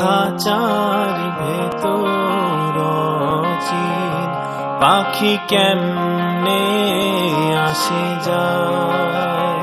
খাঁচার ভেতর চিন পাখি কেমনে আসে যায়।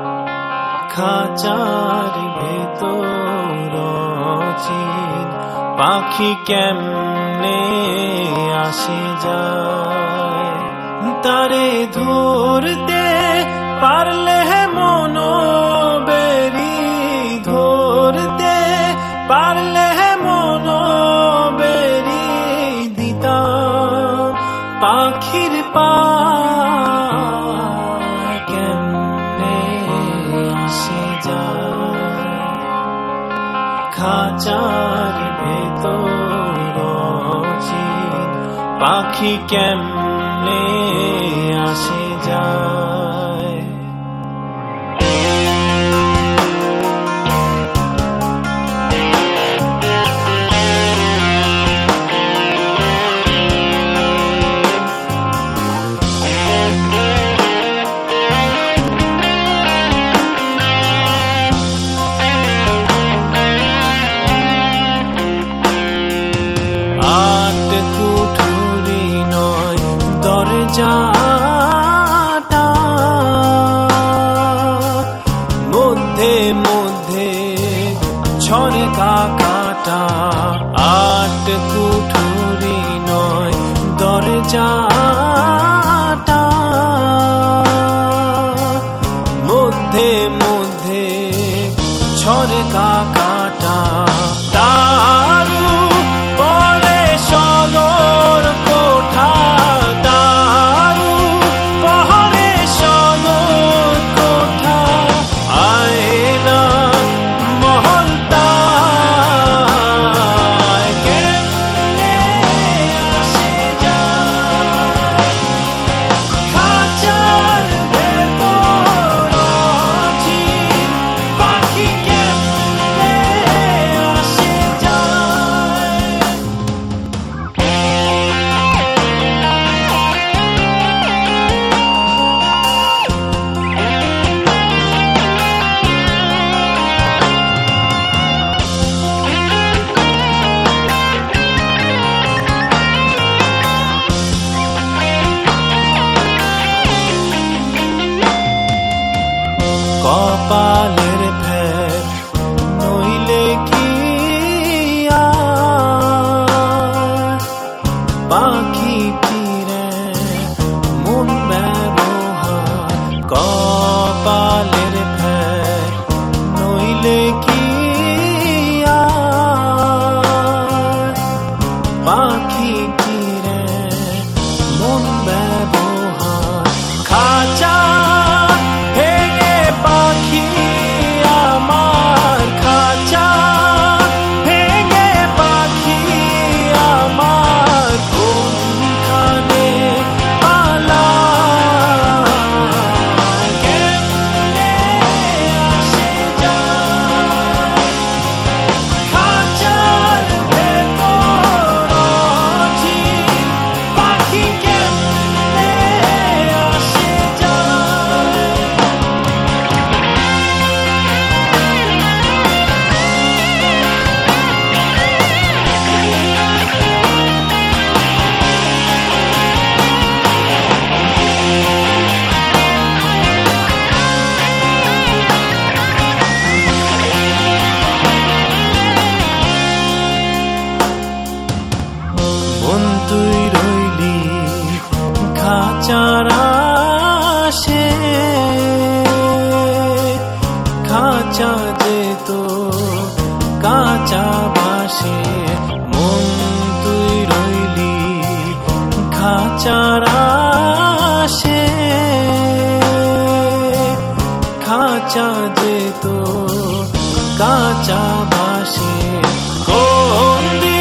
খাঁচার ভেতর চিন পাখি কেমনে আসে যায়। তারে ধরতে পারলে মন বেরি, ধরতে পারলে মন বেরি দিতাম পাখির পা কেমনে আসে যায়। খাঁচার ভেতর চিন পাখি কেমনে আসে যায়। কুঠুরি নয় দরজাটা, মধ্যে মধ্যে ছড়ে কাকাটা। আট কুঠুরি নয় দরজাটা, মধ্যে মধ্যে ছড়ে কাকাটা। তারু পরে সদর কোঠা, তারু পরে সদর কোঠা। আয়না মহলটা কেমনে আসে যায়। খাঁচার ভেতর চিন পাখি কেমনে আসে যায়। কপালের ফের নইলে কি আর পাখি ফিরে মন ব্যবহার। কপালের ফের নইলে কি আর পাখি ফিরে মন ব্যবহার। খাঁচা ভেঙে পাখি আমার, খাঁচা ভেঙে পাখি আমার কোনখানে পালায় কেমনে আসে যায়। খাঁচার ভেতর চিন পাখি কেমনে আসে যায়। মন তুই রইলি খাঁচার আশে, খাঁচা যেত কাঁচা বাসে। মন তুই রইলি খাঁচার আশে, খাঁচা যেত কাঁচা বাসে। কোন